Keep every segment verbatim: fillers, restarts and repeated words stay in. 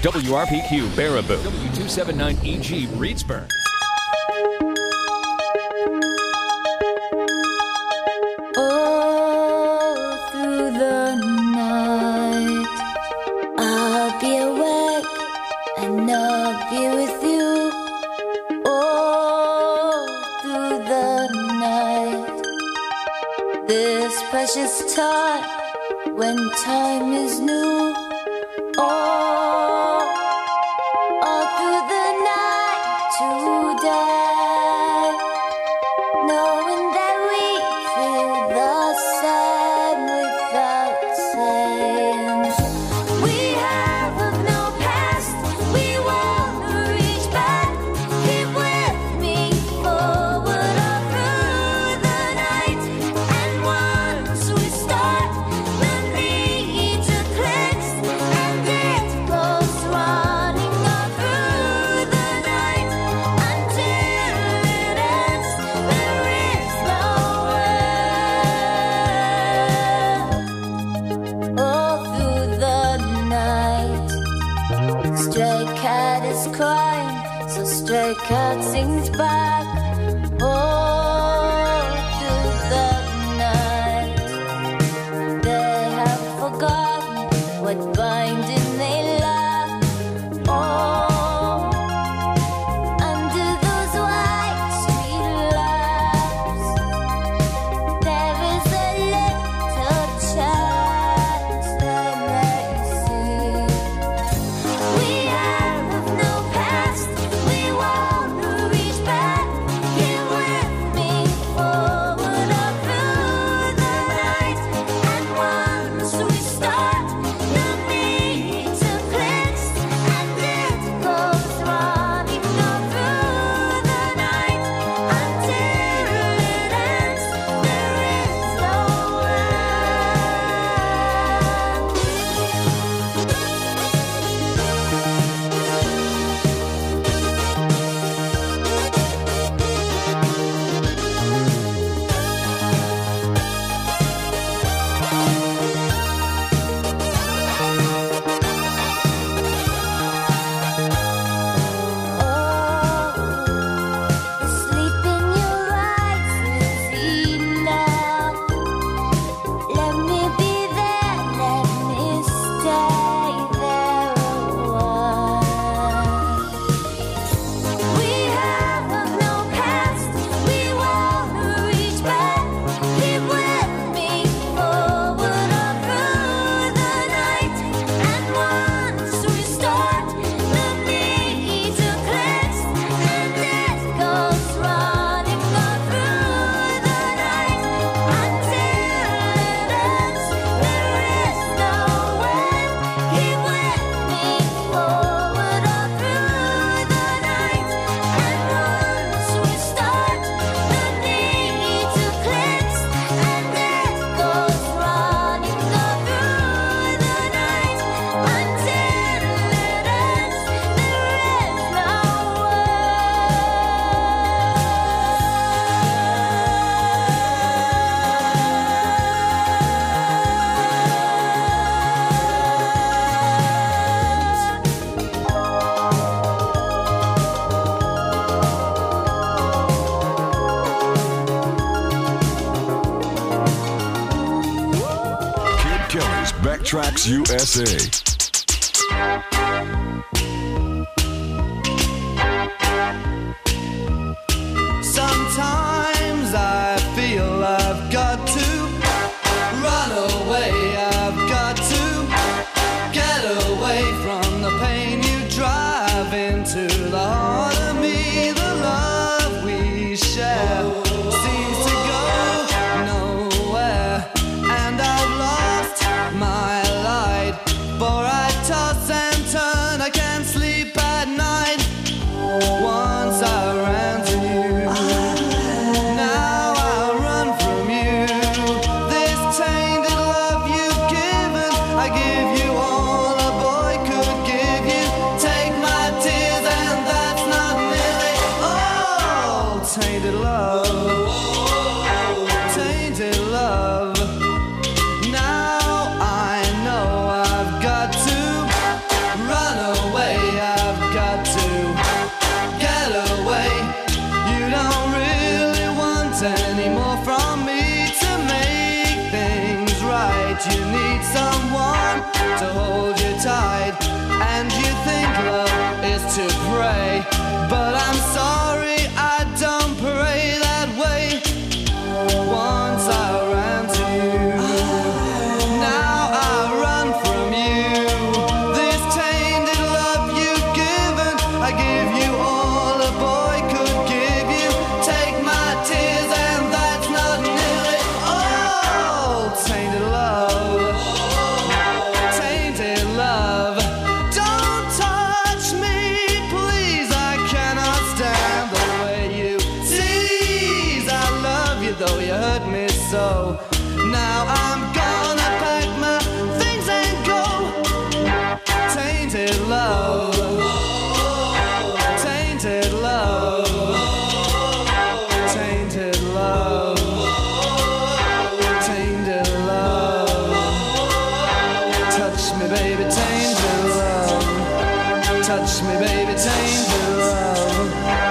W R P Q, Baraboo. W two seventy-nine E G, Reedsburg. Oh, through the night, I'll be awake and I'll be with you. Oh, through the night, this precious time when time is new. Oh, all through the night today, knowing that we feel the same without saying. We have of no past, we won't reach back. Keep with me forward all through the night. And once we start, the need to cleanse, and it goes running all through the night until it ends. There is no end. All through the night, stray cat is crying, so stray cat sings back. All through the night, they have forgotten what binding they lack. Oh, under those white street lamps, there is a little chance they may see. We have of no past, we won't reach back. Here with me forward all through the night. And once we start, the need to cleanse, and it goes running all through the night until it ends. There is no the sleep in your eyes is enough. Let me be there, let me stay there a while. We have of no past, we won't reach back. Keep with me forward all through the night. And once we start, the need to cleanse, and it goes running all through the night until it ends. There is no end. Keep with me forward all through the night. And once we start, the need to cleanse, and it goes running all through the night until it ends. There is no Kid Kelly's Backtracks U S A. Sometimes I feel I've got to run away. I've got to get away from the pain you drive into the heart of me. The love we share seems to go nowhere, and I've lost my light. For I toss and turn, I can't sleep at night. Once I ran to you, now I run from you. This tainted love you've given, I give you all a boy could give you. Take my tears and that's not nearly all. Tainted love, tainted love. Now I you need someone to hold you tight, and you think love is to pray, but I'm sorry, I don't pray that way. Once I ran to you, now I run from you. This tainted love you've given, I give you all a boy could give you. Take my tears and that's not nearly all. Tainted love, tainted love. Don't touch me, please, I cannot stand the way you tease. I love you though you hurt me so. Now I'm gonna pack my things and go. Tainted love, tainted love, tainted love, tainted love. Touch me, baby, tainted love. Touch me, baby, tainted love.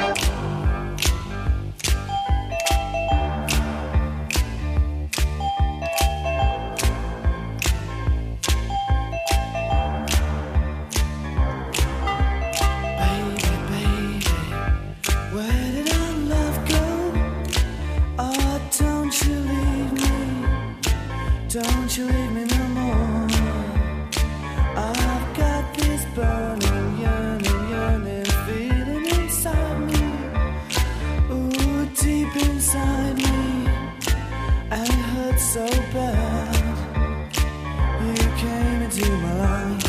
Baby, baby, where did our love go? Oh, don't you leave me, don't you leave me no more. I've got this burning, yearning, yearning feeling inside me, ooh, deep inside me, and it hurts so bad. You came into my life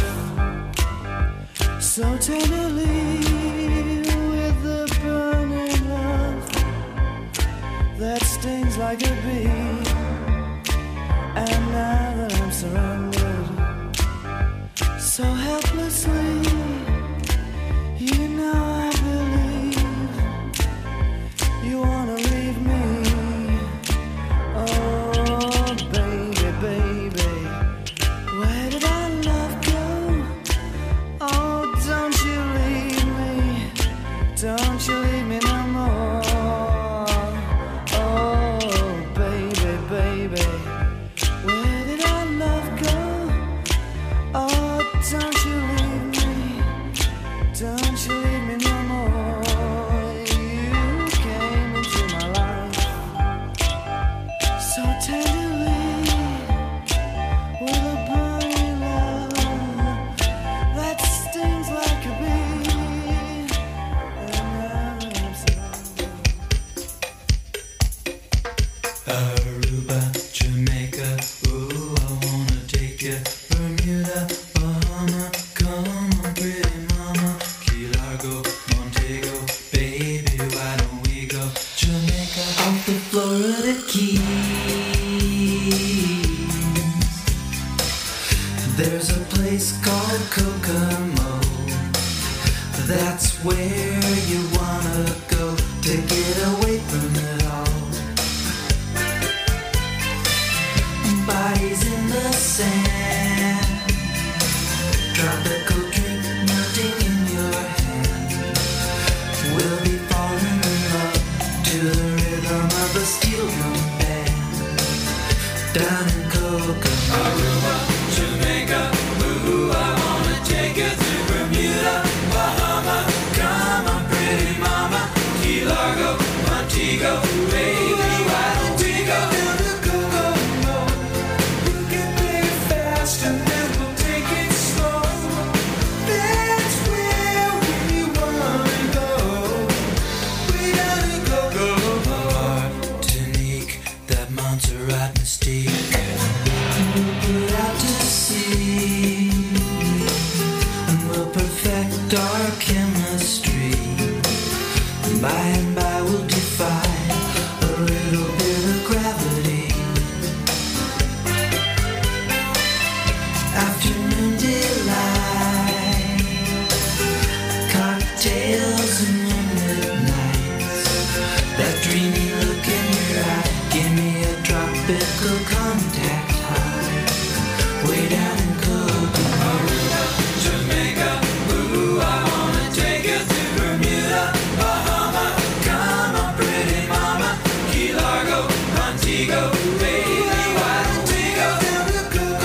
so tenderly, with the burning love that stings like a bee. And now that I'm surrounded so helplessly, you know I believe you wanna leave me. Oh, baby, baby, where did our love go? Oh, don't you leave me, don't you leave me no more. Oh, baby, baby, where did our love go? Oh, don't you leave me, don't you leave me no more. You came into my life so tenderly, with a burning love that stings like a bee. And now that I'm surrounded. Aruba, Jamaica, ooh, I wanna take you. Bermuda, Bahama, come on, pretty mama. Key Largo, Montego, baby, why don't we go? Jamaica, off the Florida Keys. There's a place called Kokomo. That's where you wanna go to get away from it all. Bodies in the sand, tropical drink melting in your hand. We'll be falling in love to the rhythm of a steel drum band. Down in Kokomo, Aruba, Jamaica, ooh, I wanna take you to Bermuda, Bahama. Come on, pretty mama, Key Largo, Montego, baby, why don't we go? We'll get there fast and then we'll take it slow. That's where we wanna go. We gotta go, go, go. Martinique, that Montserrat mystique. We'll put out to sea, and we'll perfect our chemistry. By and by we'll defy a little bit of gravity. Afternoon delight, cocktails and moonlit nights. That dreamy look in your eye, give me a tropical contact high. Way down in Kokomo, Jamaica, ooh, I wanna take you to Bermuda, Bahama. Come on, pretty mama, Key Largo, Montego, baby, why don't we go?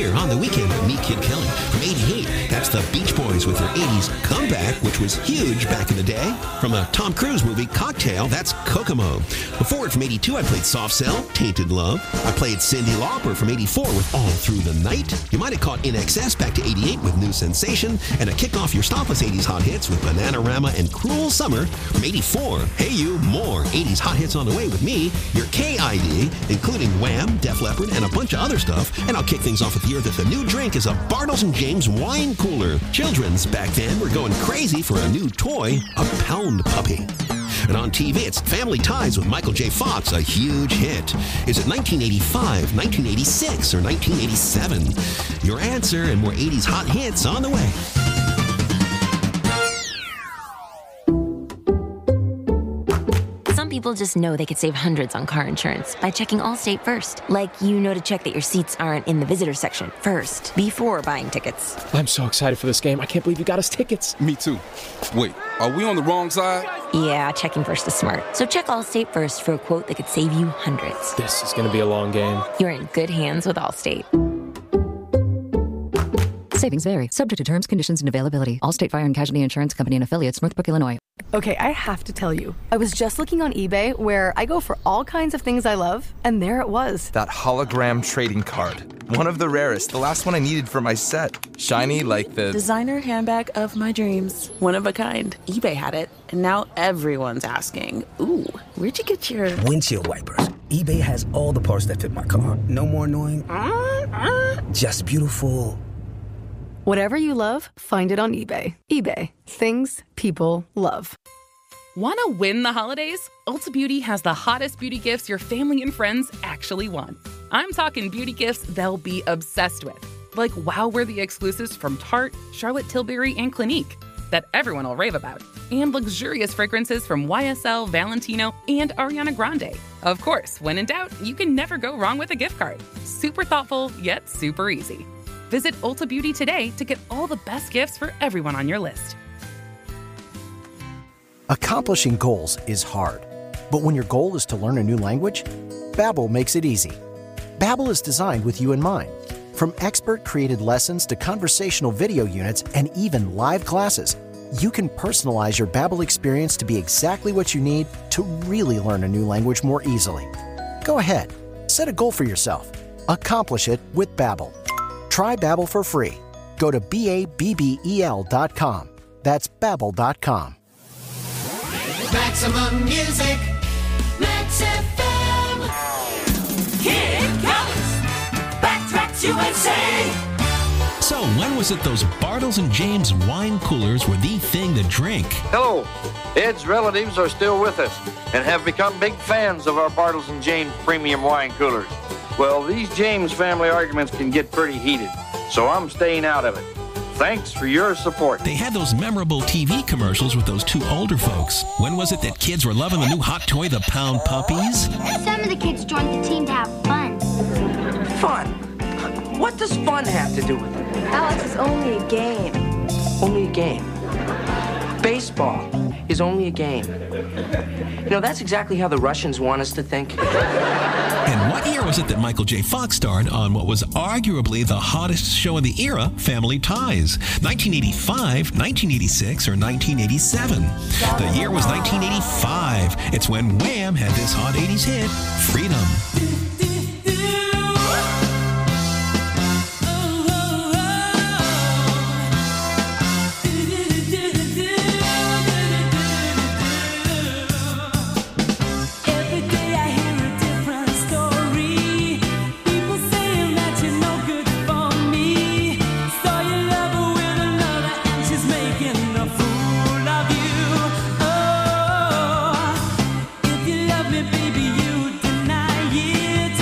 here on The Weekend with me, Kid Kelly. From eighty-eight, that's the Beach Boys with their eighties comeback, which was huge back in the day. From a Tom Cruise movie, Cocktail, that's Kokomo. Before it, from eighty-two, I played Soft Cell, Tainted Love. I played Cyndi Lauper from eighty-four with All Through the Night. You might have caught In Excess back to eighty-eight with New Sensation. And I kick off your Stopless eighties hot hits with Bananarama and Cruel Summer. From eighty-four, Hey You, more eighties hot hits on the way with me, your K I D, including Wham, Def Leppard, and a bunch of other stuff. And I'll kick things off with the year that the new drink is a Bartles and James wine cooler. Children's back then were going crazy for a new toy, a Pound Puppy. And on T V, it's Family Ties with Michael J. Fox, a huge hit. Is it nineteen eighty-five, nineteen eighty-six, or nineteen eighty-seven? Your answer and more eighties hot hits on the way. People just know they could save hundreds on car insurance by checking Allstate first. Like, you know to check that your seats aren't in the visitor section first, before buying tickets. I'm so excited for this game. I can't believe you got us tickets. Me too. Wait, are we on the wrong side? Yeah, checking first is smart. So check Allstate first for a quote that could save you hundreds. This is going to be a long game. You're in good hands with Allstate. Savings vary. Subject to terms, conditions, and availability. Allstate Fire and Casualty Insurance Company and Affiliates, Northbrook, Illinois. Okay, I have to tell you. I was just looking on eBay where I go for all kinds of things I love, and there it was. That hologram trading card. One of the rarest. The last one I needed for my set. Shiny like the... designer handbag of my dreams. One of a kind. eBay had it, and now everyone's asking, ooh, where'd you get your... windshield wipers. eBay has all the parts that fit my car. No more annoying. Just beautiful. Whatever you love, find it on eBay. eBay. Things people love. Want to win the holidays? Ulta Beauty has the hottest beauty gifts your family and friends actually want. I'm talking beauty gifts they'll be obsessed with. Like wow-worthy exclusives from Tarte, Charlotte Tilbury, and Clinique that everyone will rave about. And luxurious fragrances from Y S L, Valentino, and Ariana Grande. Of course, when in doubt, you can never go wrong with a gift card. Super thoughtful, yet super easy. Visit Ulta Beauty today to get all the best gifts for everyone on your list. Accomplishing goals is hard, but when your goal is to learn a new language, Babbel makes it easy. Babbel is designed with you in mind. From expert-created lessons to conversational video units and even live classes, you can personalize your Babbel experience to be exactly what you need to really learn a new language more easily. Go ahead, set a goal for yourself. Accomplish it with Babbel. Try Babbel for free. Go to B A B B E L dot com. That's Babbel dot com. Maximum music, Max F M. Kid Kelly's Backtracks U S A. So, when was it those Bartles and James wine coolers were the thing to drink? Hello. Ed's relatives are still with us and have become big fans of our Bartles and James premium wine coolers. Well, these James family arguments can get pretty heated, so I'm staying out of it. Thanks for your support. They had those memorable T V commercials with those two older folks. When was it that kids were loving the new hot toy, the Pound Puppies? Some of the kids joined the team to have fun. Fun? What does fun have to do with it? Alex, it's only a game. Only a game. Baseball is only a game. You know, that's exactly how the Russians want us to think. And what year was it that Michael J. Fox starred on what was arguably the hottest show in the era, Family Ties? nineteen eighty-five, nineteen eighty-six, or nineteen eighty-seven? The year was nineteen eighty-five. It's when Wham had this hot eighties hit, Freedom. If you love me, baby, you deny it.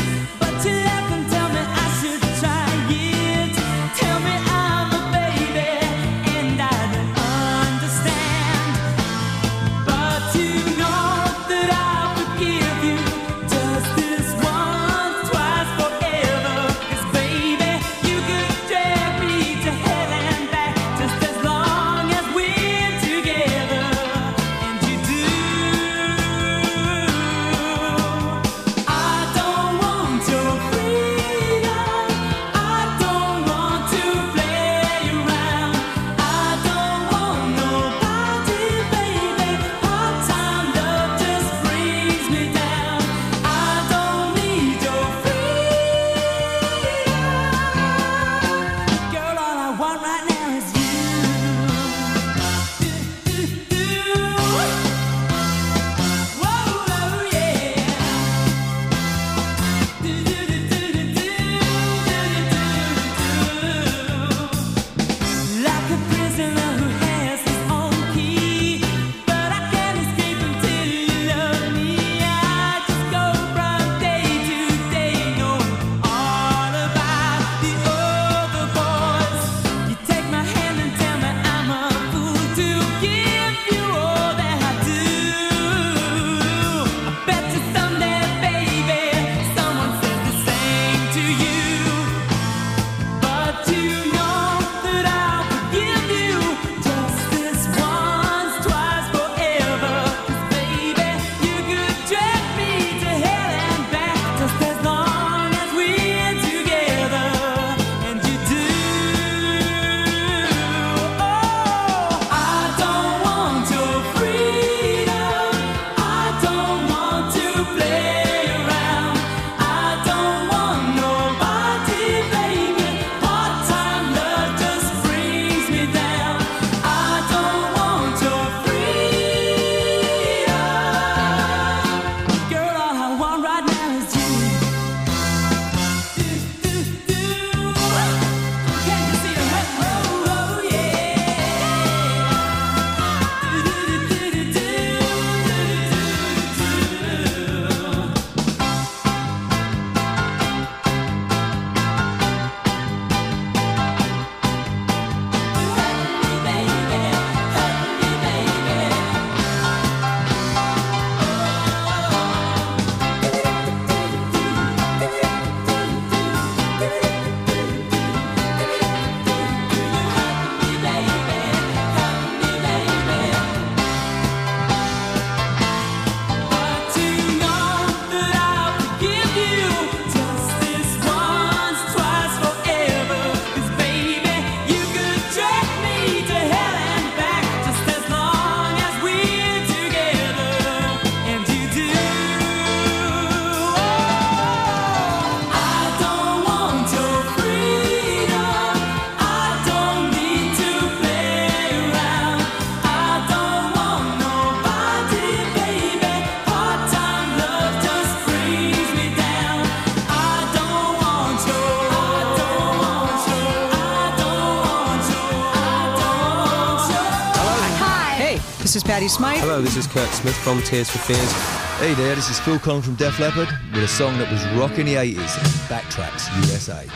This is Patty Smythe. Hello, this is Kurt Smith from Tears for Fears. Hey there, this is Phil Collins from Def Leppard with a song that was rocking the eighties, Backtracks U S A.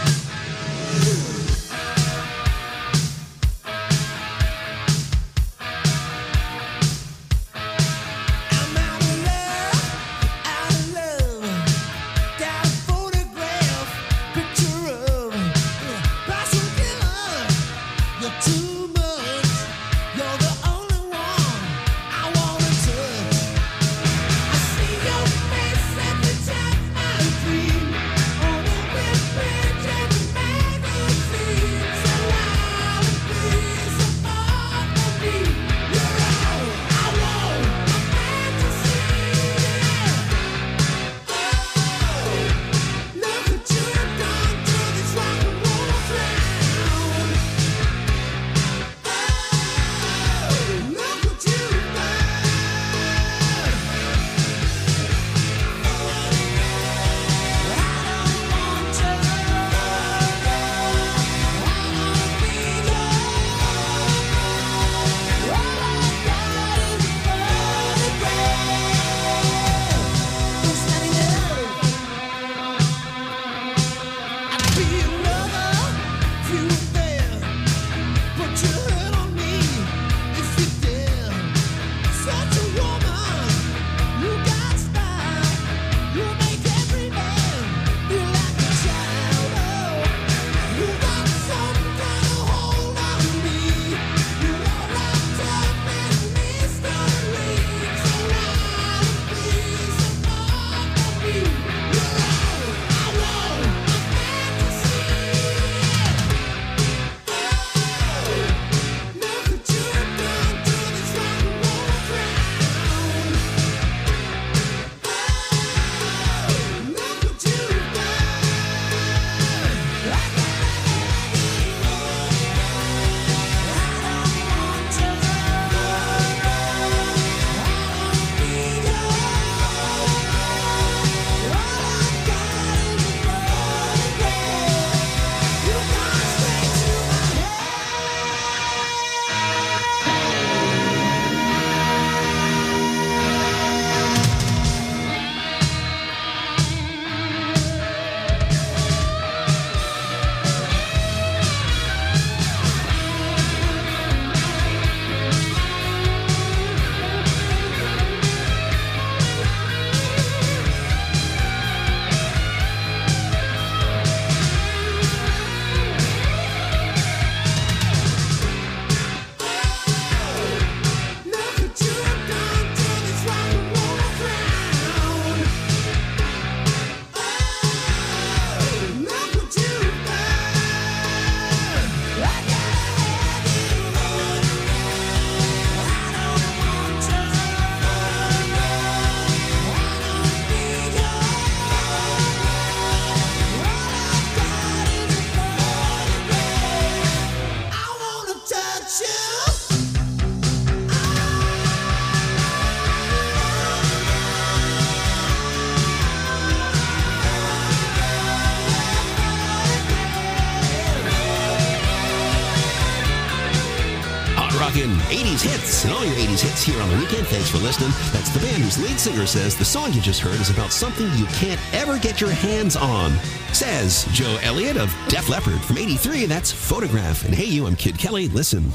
eighties hits and all your eighties hits here on the weekend. Thanks for listening. That's the band whose lead singer says the song you just heard is about something you can't ever get your hands on. Says Joe Elliott of Def Leppard. From eighty-three, that's Photograph. And hey you, I'm Kid Kelly. Listen.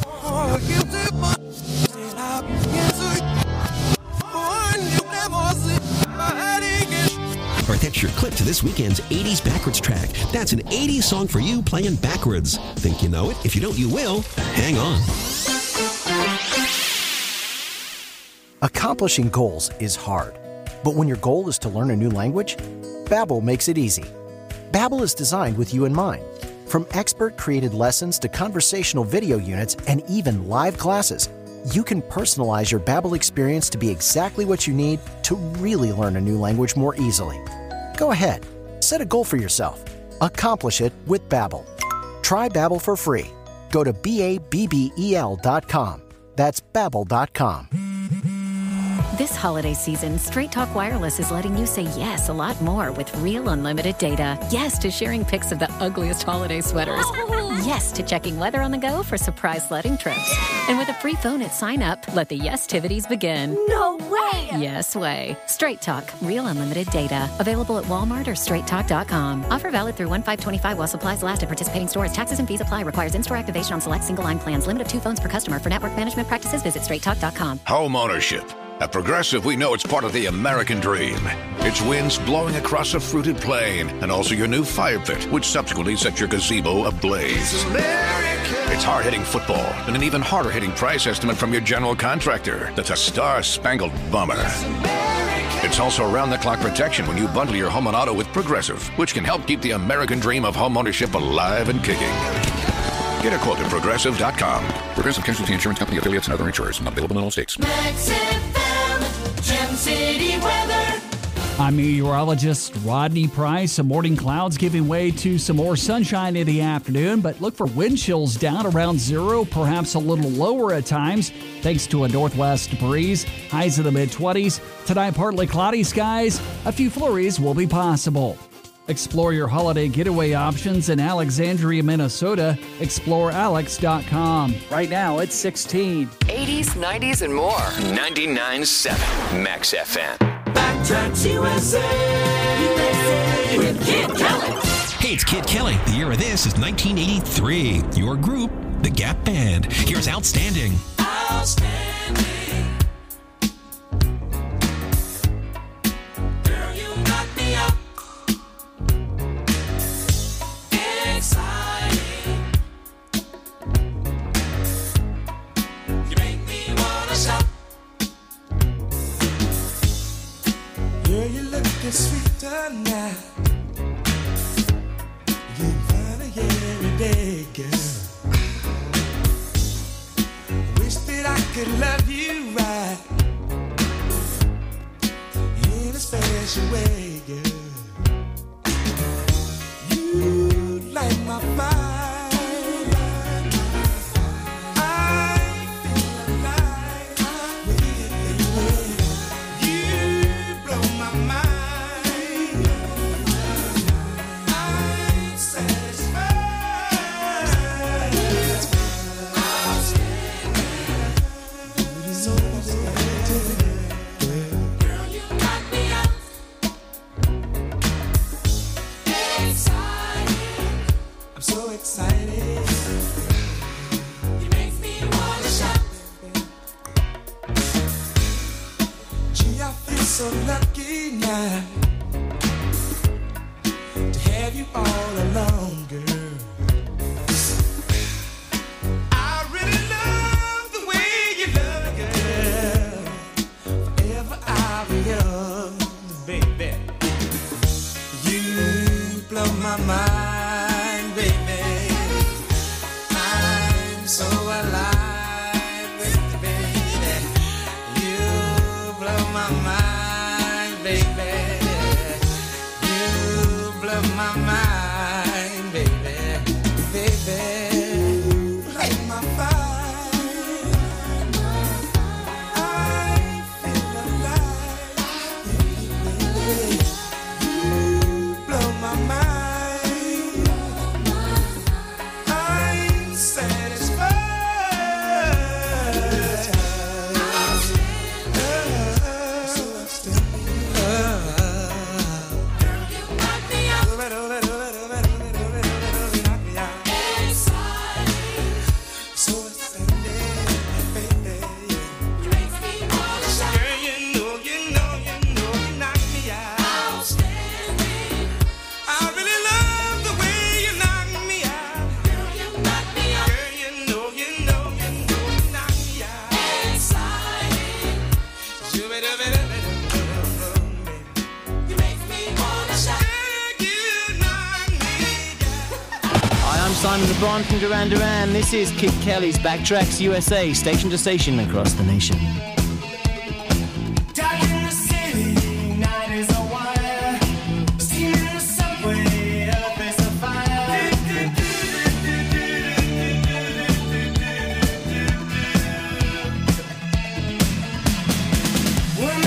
All right, that's your clip to this weekend's eighties backwards track. That's an eighties song for you playing backwards. Think you know it? If you don't, you will. Hang on. Accomplishing goals is hard, but when your goal is to learn a new language, Babbel makes it easy. Babbel is designed with you in mind. From expert-created lessons to conversational video units and even live classes, you can personalize your Babbel experience to be exactly what you need to really learn a new language more easily. Go ahead, set a goal for yourself. Accomplish it with Babbel. Try Babbel for free. Go to B A B B E L dot com. That's Babbel dot com. This holiday season, Straight Talk Wireless is letting you say yes a lot more with real unlimited data. Yes to sharing pics of the ugliest holiday sweaters. Yes to checking weather on the go for surprise sledding trips. And with a free phone at sign up, let the yes-tivities begin. No way! Yes way. Straight Talk, real unlimited data. Available at Walmart or straight talk dot com. Offer valid through one five twenty-five while supplies last at participating stores. Taxes and fees apply. Requires in-store activation on select single-line plans. Limit of two phones per customer. For network management practices, visit straight talk dot com. Home ownership. At Progressive, we know it's part of the American dream. It's winds blowing across a fruited plain, and also your new fire pit, which subsequently sets your gazebo ablaze. It's hard-hitting football, and an even harder-hitting price estimate from your general contractor. That's a star-spangled bummer. It's also around-the-clock protection when you bundle your home and auto with Progressive, which can help keep the American dream of home ownership alive and kicking. Get a quote at Progressive dot com. Progressive Casualty Insurance Company, affiliates, and other insurers. Not available in all states. Max F M, Gem City weather. I'm meteorologist Rodney Price. Some morning clouds giving way to some more sunshine in the afternoon, but look for wind chills down around zero, perhaps a little lower at times, thanks to a northwest breeze. Highs in the mid-twenties. Tonight, partly cloudy skies. A few flurries will be possible. Explore your holiday getaway options in Alexandria, Minnesota. explore alex dot com. Right now, it's sixteen. eighties, nineties, and more. ninety-nine point seven Max F M. Backtracks U S A with Kid Kelly. Hey, it's Kid Kelly. The year of this is nineteen eighty-three. Your group, the Gap Band. Here's Outstanding. Outstanding. Girl, you knock me up. Exciting. You make me wanna shout. Yeah, you're looking sweet tonight. You find it every day, girl. Wish that I could love you right in a special way, girl. You light my fire. So lucky now to have you all along, girl. I really love the way you love it, girl. Forever I'll be yours, baby. You blow my mind, baby. I'm so alive with you, baby. You blow my mind. My mind, baby, baby, light my fire. I feel alive, baby. You blow my mind. I'm satisfied. Simon LeBron from Duran Duran. This is Kid Kelly's Backtracks U S A, station to station across the nation. When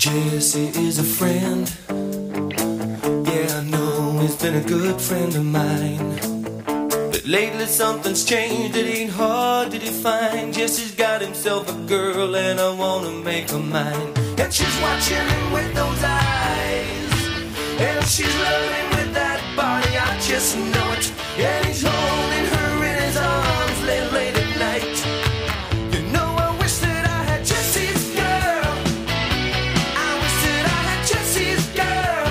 Jesse is a friend. Yeah, I know he's been a good friend of mine. But lately something's changed, it ain't hard to define. Jesse's got himself a girl and I wanna make her mine. And she's watching him with those eyes, and she's loving with that body, I just know it. And he's holding her in his arms late, late at night. You know I wish that I had Jesse's girl. I wish that I had Jesse's girl.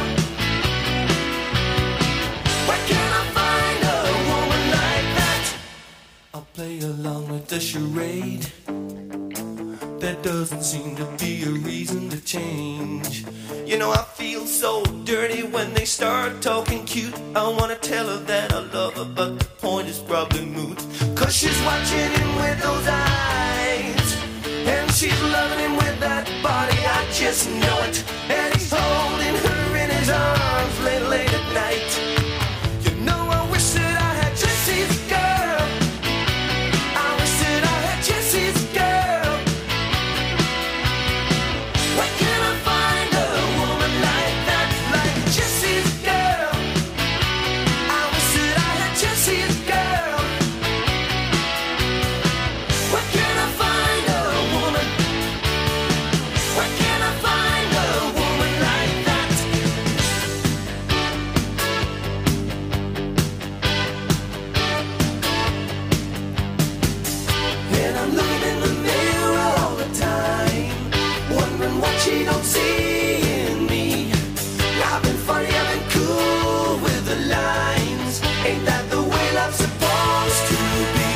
Where can I find a woman like that? I'll play along with the charade. There doesn't seem to be a reason to change. You know I feel so dirty when they start talking cute. I wanna tell her that I love her, but the point is probably moot. Cause she's watching him with those eyes, and she's loving him with that body, I just know it. And he's holding her in his arms late, late at night. You know I wish that I had Jesse's girl. I wish that I had Jesse's girl. Where can I find a woman like that, like Jesse's girl? I wish that I had Jesse's girl. Where can I find a woman? Where can I find a woman like that? And I'm looking in the mirror all the time, wondering what she don't see in me. I've been funny, I've been cool with the lines. Ain't that the way love's supposed to be?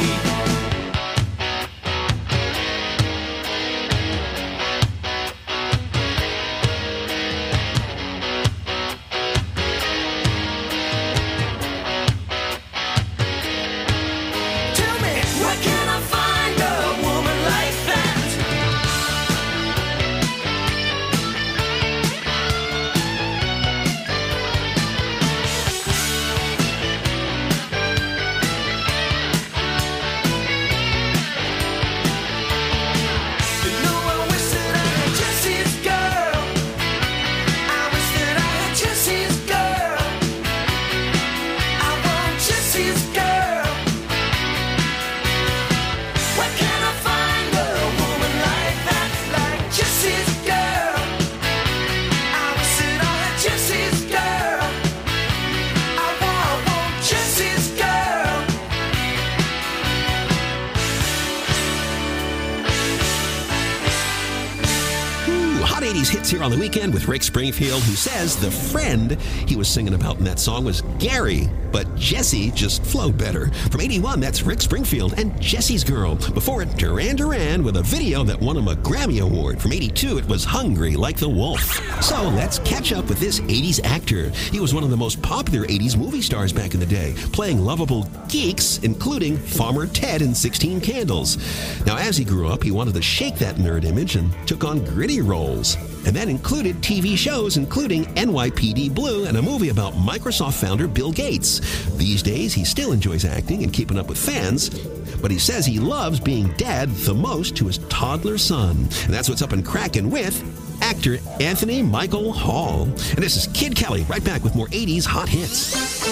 Tell me, where can I find a woman like that? You know I wish that I had Jesse's girl. I wish that I had Jesse's girl. I want Jesse's girl. Where can I find a woman like that, like Jesse's girl? I wish that I had Jesse's girl. I want, I want Jesse's girl. Ooh, hot eighties hits here on the weekend with Rick Springfield, who says the friend he was singing about in that song was Gary, but Jesse just flowed better. From eighty-one, that's Rick Springfield and Jesse's Girl. Before it, Duran Duran with a video that won him a Grammy Award. From eighty-two, it was Hungry Like the Wolf. So let's catch up with this eighties actor. He was one of the most popular eighties movie stars back in the day, playing lovable geeks, including Farmer Ted in sixteen Candles. Now, as he grew up, he wanted to shake that nerd image and took on gritty roles. And that included T V shows, including N Y P D Blue and a movie about Microsoft founder Bill Gates. These days, he still enjoys acting and keeping up with fans, but he says he loves being dad the most to his toddler son. And that's what's up and cracking with actor Anthony Michael Hall. And this is Kid Kelly, right back with more eighties hot hits.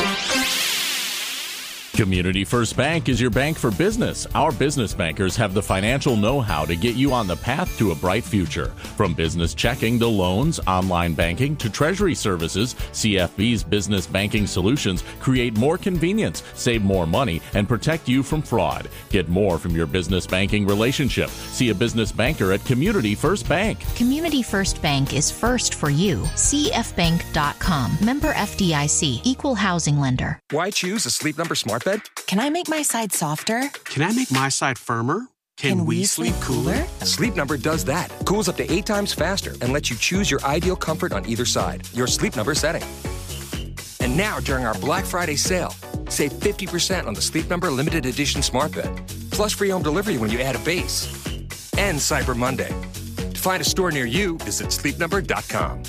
Community First Bank is your bank for business. Our business bankers have the financial know-how to get you on the path to a bright future. From business checking to loans, online banking to treasury services, C F B's business banking solutions create more convenience, save more money, and protect you from fraud. Get more from your business banking relationship. See a business banker at Community First Bank. Community First Bank is first for you. C F bank dot com. Member F D I C. Equal housing lender. Why choose a Sleep Number smart bed? Can I make my side softer? Can I make my side firmer? Can, Can we, we sleep sleep cooler? cooler? Sleep Number does that. Cools up to eight times faster and lets you choose your ideal comfort on either side. Your Sleep Number setting. And now during our Black Friday sale, save fifty percent on the Sleep Number limited edition smart bed. Plus free home delivery when you add a base. And Cyber Monday. To find a store near you, visit sleep number dot com.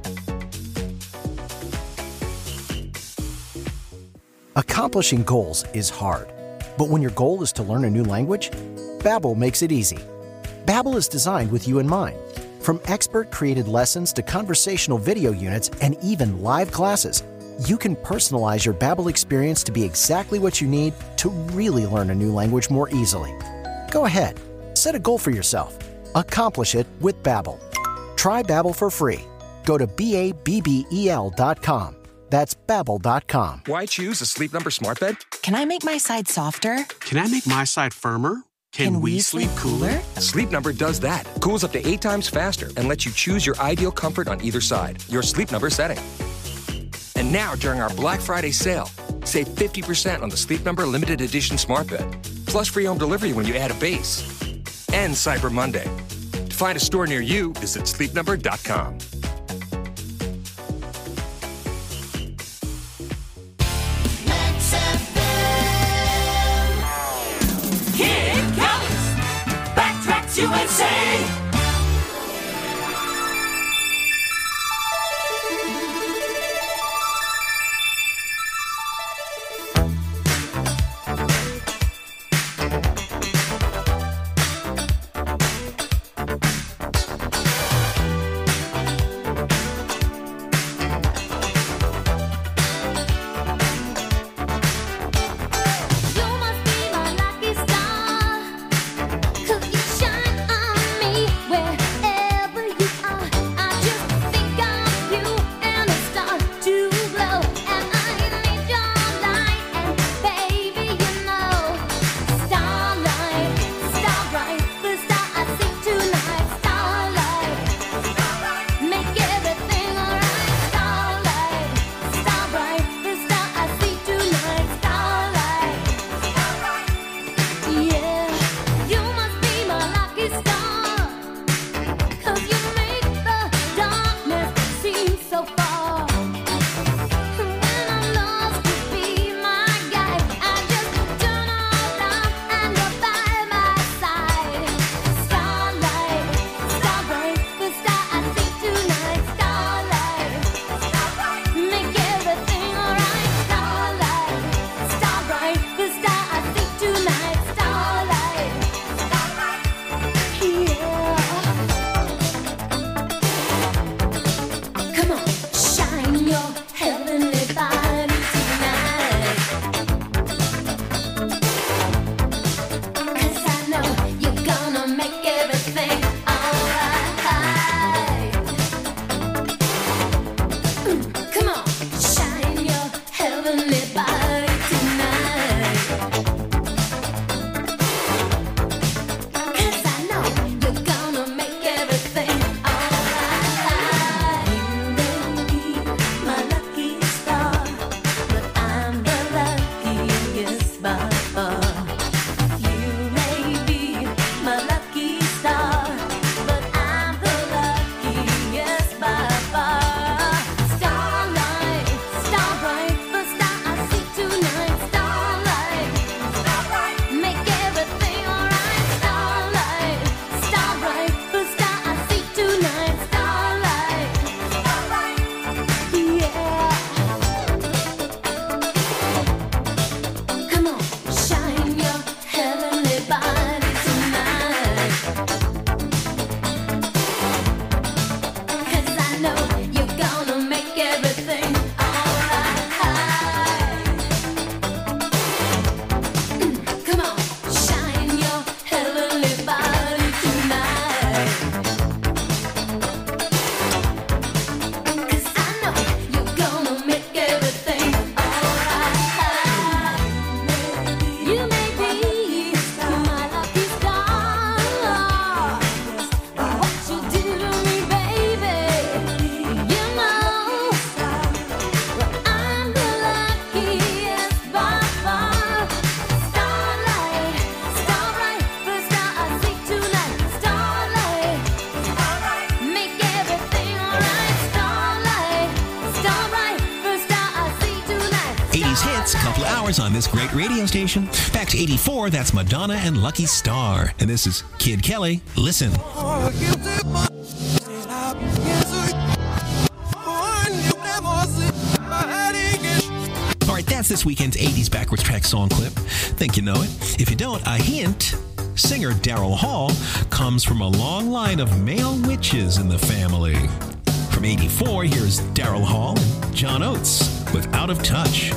Accomplishing goals is hard, but when your goal is to learn a new language, Babbel makes it easy. Babbel is designed with you in mind. From expert-created lessons to conversational video units and even live classes, you can personalize your Babbel experience to be exactly what you need to really learn a new language more easily. Go ahead, set a goal for yourself. Accomplish it with Babbel. Try Babbel for free. Go to B A B B E L dot com. That's Babbel dot com. Why choose a Sleep Number smart bed? Can I make my side softer? Can I make my side firmer? Can, Can we, we sleep sleep cooler? Sleep Number does that. Cools up to eight times faster and lets you choose your ideal comfort on either side. Your Sleep Number setting. And now, during our Black Friday sale, save fifty percent on the Sleep Number limited edition smart bed. Plus free home delivery when you add a base. And Cyber Monday. To find a store near you, visit sleep number dot com. Kid Kelly's Backtracks U S A. On this great radio station. Back to eighty-four, that's Madonna and Lucky Star. And this is Kid Kelly. Listen. All right, that's this weekend's eighties Backwards Track song clip. Think you know it. If you don't, a hint. Singer Daryl Hall comes from a long line of male witches in the family. From eighty-four, here's Daryl Hall and John Oates with Out of Touch.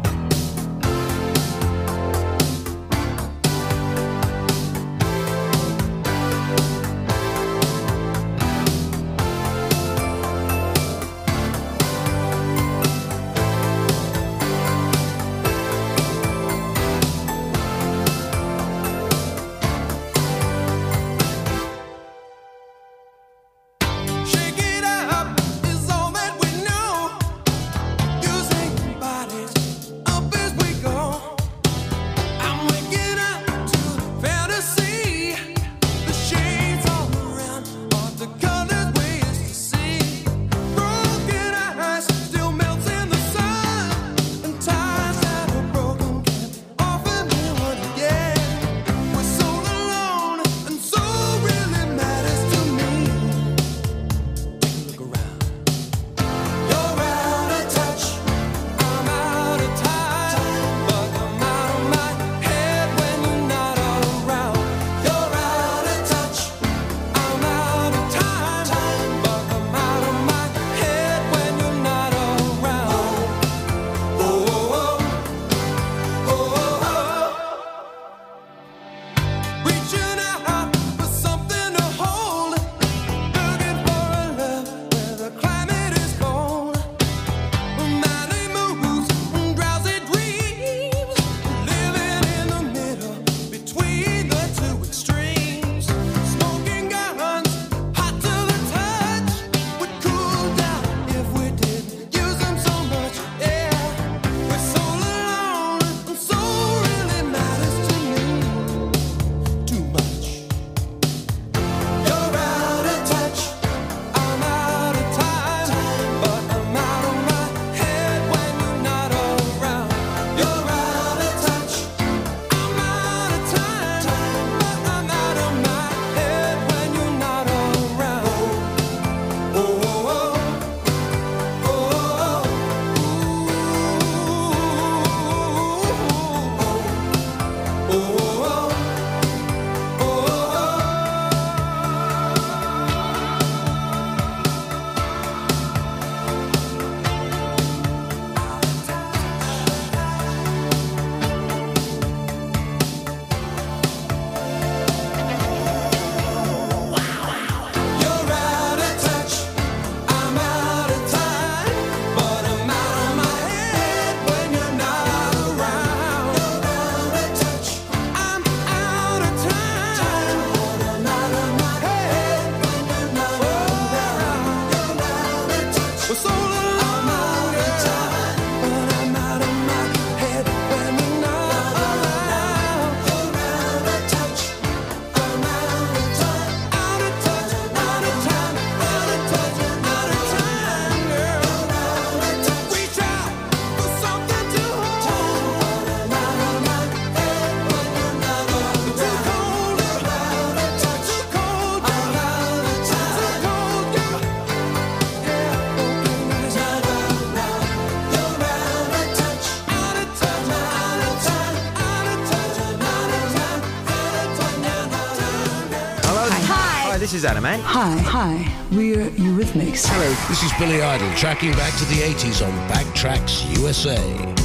This is Adam, eh? Hi, hi. We're Eurythmics. Hello, this is Billy Idol, tracking back to the eighties on Backtracks U S A.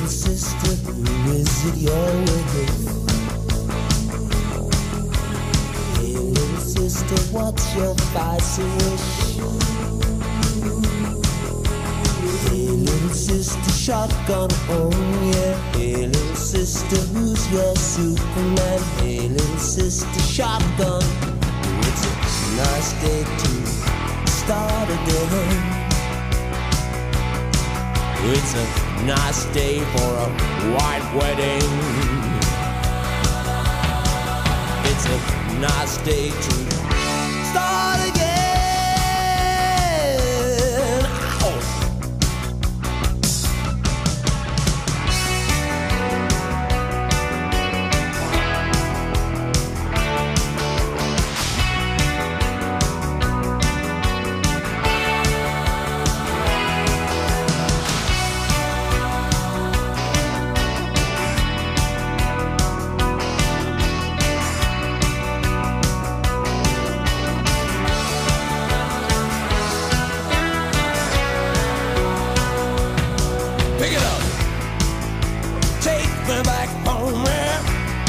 sister, who is it you're with? Hey, little sister, what's your spicy wish? Hey, little sister, shotgun, oh yeah. Hey, little sister, who's your Superman? Hey, little sister, shotgun. It's a nice day to start again. It's a nice day for a white wedding. It's a nice day to start again. Ow. Pick it up. Take me back home, man.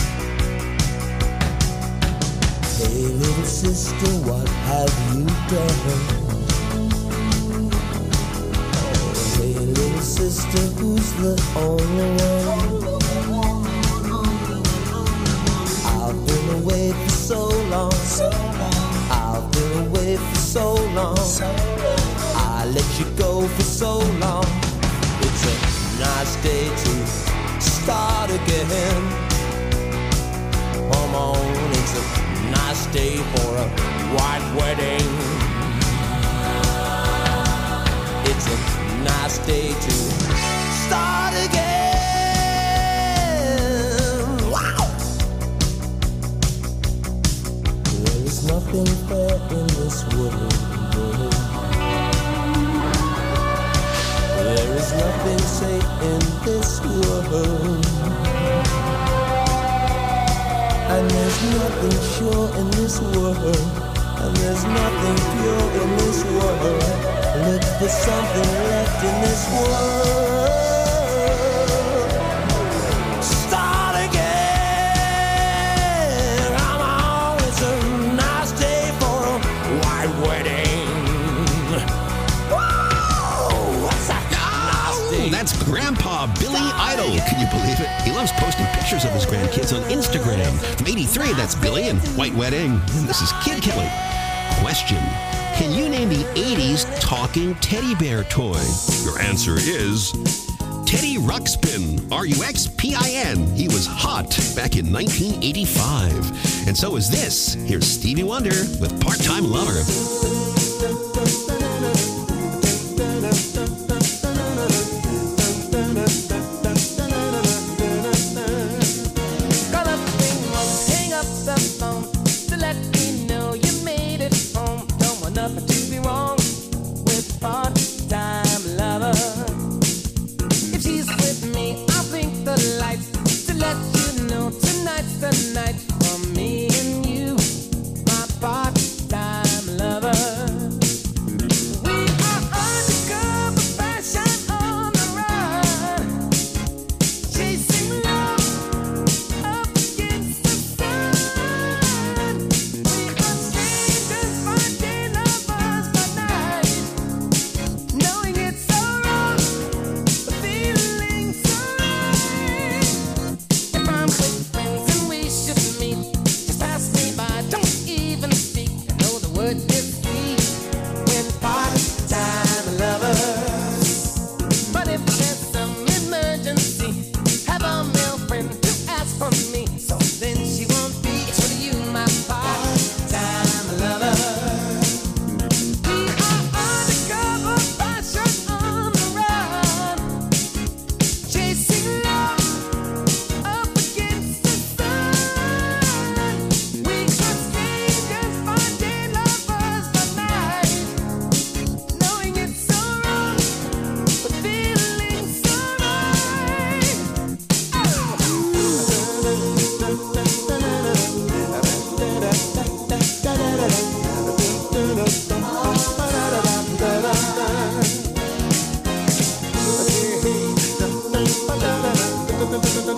Hey, little sister, what have you done? Hey, little sister, who's the only one? I've been away for so long. I've been away for so long. I let you go for so long. It's a nice day to start again. Come on, it's a nice day for a white wedding. It's a nice day to start again. Wow! There is nothing fair in this world. There is nothing safe in this world. And there's nothing sure in this world. And there's nothing pure in this world. Look for something left in this world. Start again. Come on, it's a nice day for a white wedding. That's Grandpa Billy Idol. Can you believe it? He loves posting pictures of his grandkids on Instagram. From eighty-three, that's Billy and White Wedding. And this is Kid Kelly. Question. Can you name the eighties talking teddy bear toy? Your answer is Teddy Ruxpin. R U X P I N. He was hot back in nineteen eighty-five. And so is this. Here's Stevie Wonder with Part-Time Lover. The night for me and you, my part-time lover.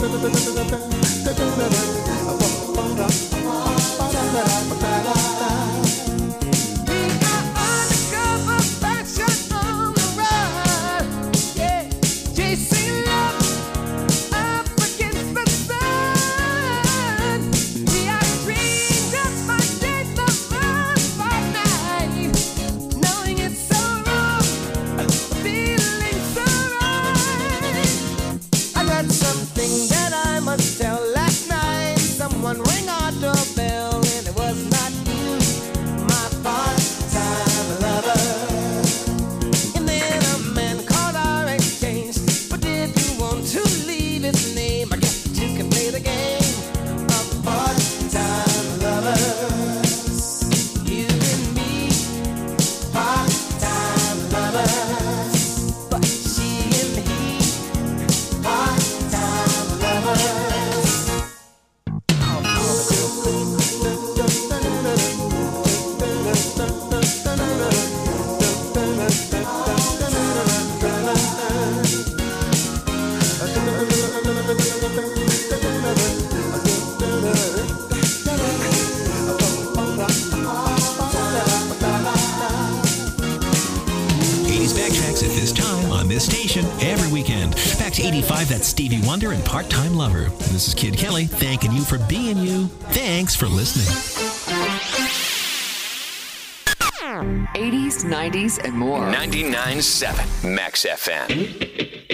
eighty-five, that's Stevie Wonder and Part-Time Lover. This is Kid Kelly, thanking you for being you. Thanks for listening. eighties, nineties, and more. ninety-nine point seven Max F M.